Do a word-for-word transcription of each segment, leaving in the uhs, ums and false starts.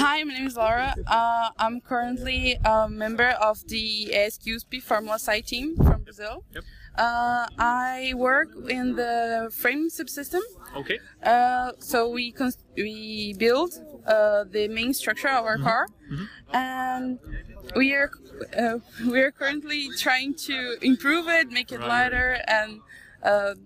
Hi, my name is Laura. Uh, I'm currently a member of the A S Q U S P Formula S I team from Brazil. Yep. Uh, I work in the frame subsystem. Okay. Uh, so we cons- we build uh, the main structure of our Mm-hmm. car, Mm-hmm. and we are uh, we are currently trying to improve it, make it Right. lighter, and uh,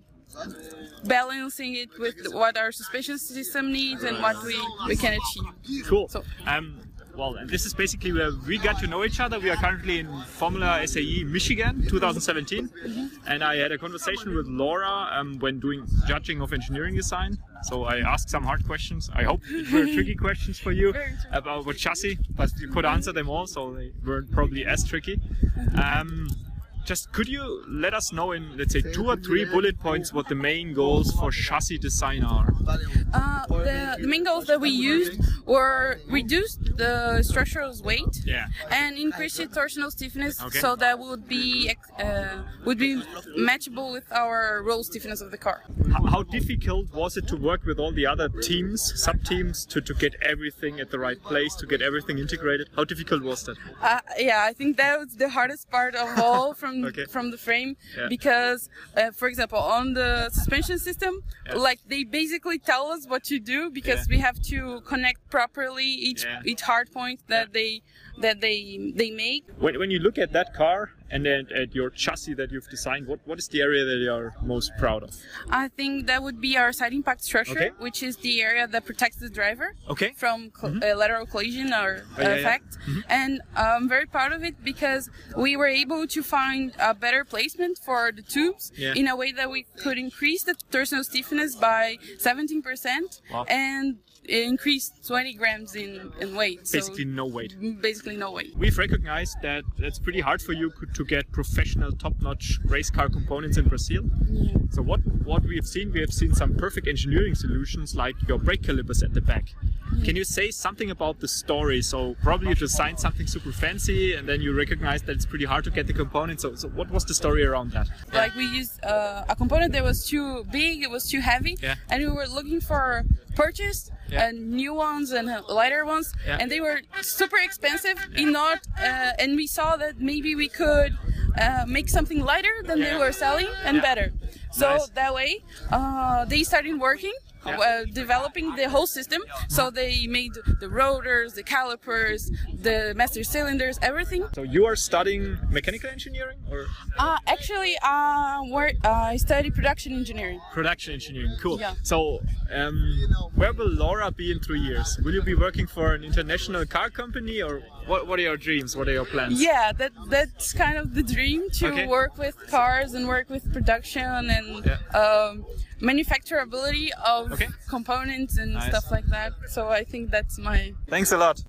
balancing it with what our suspension system needs and what we, we can achieve. Cool. So, Um, well, and this is basically where we got to know each other. We are currently in Formula S A E Michigan twenty seventeen, mm-hmm. and I had a conversation with Laura um, when doing judging of engineering design. So I asked some hard questions. I hope it were tricky questions for you Very tricky. about what chassis, but you could answer them all, so they weren't probably as tricky. Um, Just could you let us know in, let's say, two or three bullet points what the main goals for chassis design are? Uh, the, the main goals that we used were reduce the structural weight Yeah. and increase the torsional stiffness, Okay. so that would be uh, would be matchable with our roll stiffness of the car. How, how difficult was it to work with all the other teams, sub-teams, to, to get everything at the right place, to get everything integrated? How difficult was that? Uh, yeah, I think that was the hardest part of all from Okay. from the frame, Yeah. because, uh, for example, on the suspension system, Yeah. like they basically tell us what to do, because Yeah. we have to connect properly each Yeah. each hard point that Yeah. they that they they make. When, when you look at that car and then at your chassis that you've designed, what, what is the area that you are most proud of? I think that would be our side impact structure, Okay. which is the area that protects the driver Okay. from cl- uh, lateral collision or Oh, yeah, yeah. effect. And I'm very proud of it because we were able to find a better placement for the tubes Yeah. in a way that we could increase the torsional stiffness by seventeen percent Wow. and increase twenty grams in, in weight. So Basically no weight. basically no weight. We've recognized that it's pretty hard for you to get professional top-notch race car components in Brazil. Yeah. So what, what we have seen, we have seen some perfect engineering solutions like your brake calipers at the back. Can you say something about the story? So probably you designed something super fancy and then you recognized that it's pretty hard to get the components. So, so what was the story around that? Like we used uh, a component that was too big, it was too heavy, Yeah. and we were looking for purchased Yeah. and new ones and uh, lighter ones, Yeah. and they were super expensive. In not, uh, and we saw that maybe we could uh, make something lighter than Yeah. they were selling and Yeah. better. So Nice. that way, uh, they started working. Yeah. Uh, developing the whole system, so they made the rotors, the calipers, the master cylinders, everything. So you are studying mechanical engineering or Uh, actually, uh, where, uh, I study production engineering. production engineering? Cool. Yeah. So um, where will Laura be in three years? Will you be working for an international car company or what, what are your dreams? What are your plans? Yeah, that that's kind of the dream, to Okay. work with cars and work with production and Yeah. um, manufacturability of Okay. components and Nice. stuff like that. So I think that's my Thanks a lot.